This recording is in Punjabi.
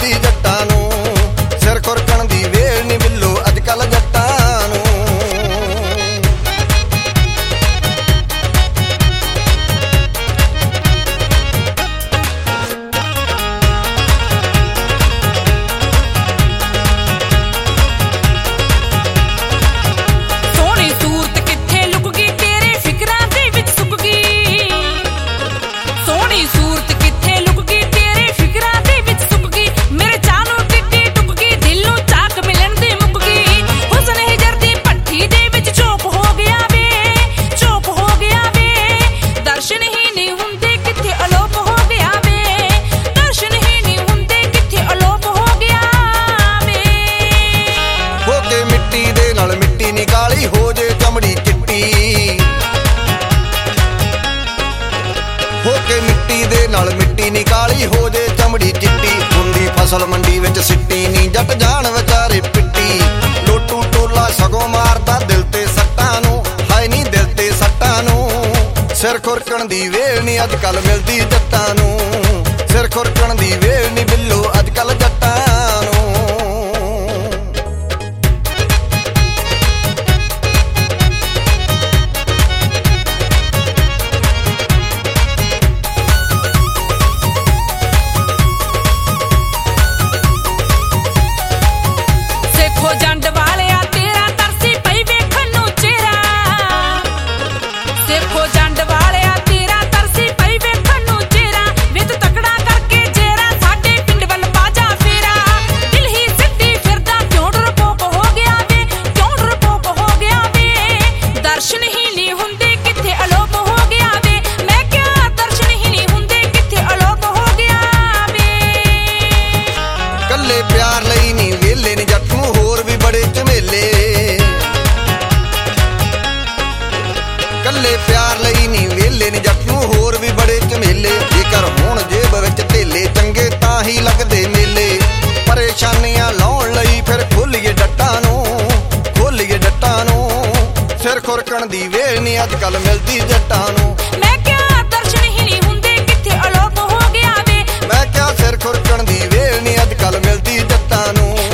ਮਿਲਦੀ ਜੱਟਾਂ ਨੂੰ। ਸਿਰ ਖੁਰਕਣ ਦੀ ਵੇਲ ਨੀ ਬਿੱਲੋ ਅੱਜ ਕੱਲ ਜੱਟਾਂ ਨੂੰ। ਕਾਲੀ ਹੋ ਜੇ ਚਮੜੀ ਚਿੱਟੀ ਹੋ ਕੇ ਮਿੱਟੀ ਦੇ ਨਾਲ ਮਿੱਟੀ ਨੀ ਕਾਲੀ ਹੋ ਜੇ ਚਮੜੀ ਚਿੱਟੀ। ਹੁੰਦੀ ਫਸਲ ਮੰਡੀ ਵਿੱਚ ਸਿੱਟੀ ਨੀ ਜੱਟ ਜਾਣ ਵਿਚਾਰੇ ਪਿੱਟੀ। ਲੋਟੂ ਟੋਲਾ ਸਗੋਂ ਮਾਰਦਾ ਦਿਲ ਤੇ ਸੱਟਾਂ ਨੂੰ ਹਾਏ ਨੀ ਦਿਲ ਤੇ ਸੱਟਾਂ ਨੂੰ। ਸਿਰ ਖੁਰਕਣ ਦੀ ਵੇਲ ਨੀ ਅੱਜ ਕੱਲ ਮਿਲਦੀ ਜੱਟਾਂ ਨੂੰ। ਸਿਰ ਖੁਰਕਣ ਦੀ ਵੇਲ ਨੀ ਬਿੱਲੋ ਅੱਜ ਕੱਲ ਜੱਟਾਂ ਨੂੰ। ਪਿਆਰ ਲਈ ਨੀ ਵੇਲੇ ਨੀ ਜੱਟ ਨੂੰ ਹੋਰ ਵੀ ਬੜੇ ਝਮੇਲੇ। ਕੱਲੇ ਪਿਆਰ ਲਈ ਨੀ ਵੇਲੇ ਨੀ ਜੱਟ ਨੂੰ ਹੋਰ ਵੀ ਬੜੇ ਝਮੇਲੇ। ਜੇਕਰ ਹੁਣ ਜੇਬ ਵਿੱਚ ਢੇਲੇ ਚੰਗੇ ਤਾਂ ਹੀ ਲੱਗਦੇ ਮੇਲੇ। ਪਰੇਸ਼ਾਨੀਆਂ ਲਾਉਣ ਲਈ ਫਿਰ ਖੋਲੀਏ ਡੱਟਾਂ ਨੂੰ ਖੋਲੀਏ ਡੱਟਾਂ ਨੂੰ। ਸਿਰ ਖੁਰਕਣ ਦੀ ਵੇਲ ਨੀ ਅੱਜ ਕੱਲ ਮਿਲਦੀ ਜੱਟਾਂ ਨੂੰ। ਮੈਂ ਕਿਹਾ ਦਰਸ਼ਨ ਹੀ ਨਹੀਂ ਹੁੰਦੇ ਕਿੱਥੇ ਅਲੋਪ ਹੋ ਗਿਆ ਵੇ। ਮੈਂ ਕਿਹਾ ਸਿਰ ਖੁਰਕਣ ਦੀ ਵੇਲ ਨੀ ਅੱਜ ਕੱਲ ਮਿਲਦੀ ਜੱਟਾਂ ਨੂੰ।